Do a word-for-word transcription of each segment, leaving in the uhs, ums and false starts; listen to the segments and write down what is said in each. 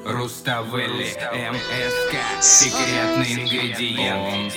Руставели, МСК, секретный ингредиент.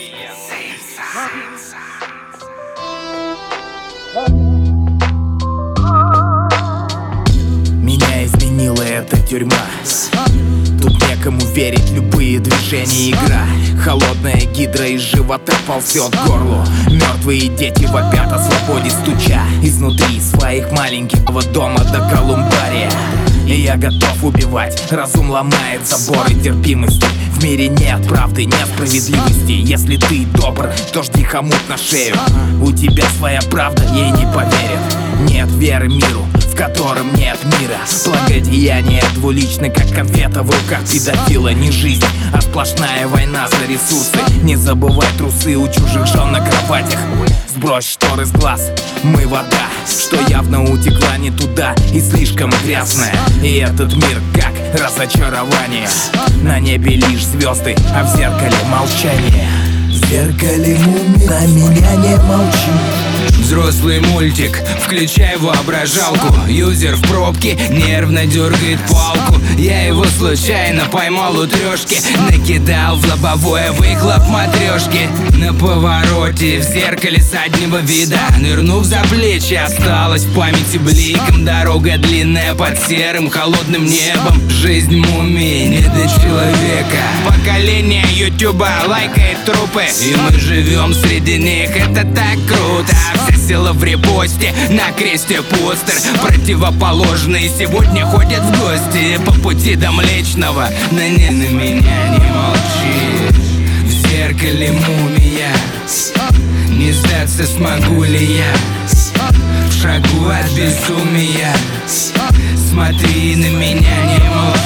Меня изменила эта тюрьма. Тут некому верить, любые движения игра. Холодная гидра из живота ползет к горлу. Мертвые дети вопят о свободе, стуча изнутри своих маленького дома до колумбария. И я готов убивать, разум ломает заборы терпимости. В мире нет правды, нет справедливости. Если ты добр, то жди хомут на шею. У тебя своя правда, ей не поверят. Нет веры миру, в котором нет мира. Благодеяние двуличны, как конфета в руках педофила. Не жизнь, а сплошная война за ресурсы. Не забывай трусы у чужих жен на кроватях. Сбрось шторы с глаз, мы вода, что явно утекла не туда и слишком грязная. И этот мир как разочарование. На небе лишь звезды, а в зеркале молчание. В зеркале мумия, на меня не молчи. Взрослый мультик, включай воображалку. Юзер в пробке нервно дергает палку. Я его случайно поймал у трешки, накидал в лобовое выхлоп матрешки. На повороте в зеркале заднего вида, нырнув за плечи, осталась в памяти бликом. Дорога длинная под серым холодным небом. Жизнь мумии не до человека. Поколение ютуба лайкает трупы, и мы живем среди них, это так круто. Вся сила в репосте, на кресте постер. Противоположные сегодня ходят в гости по пути до Млечного. На не на меня не молчи. В зеркале мумия, не сдаться смогу ли я. В шагу от безумия, смотри на меня, не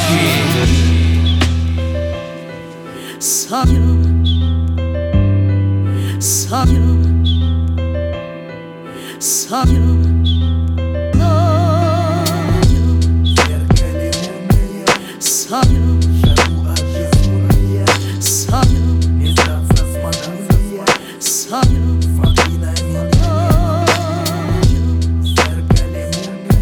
молчи. Saw you, saw you, saw you.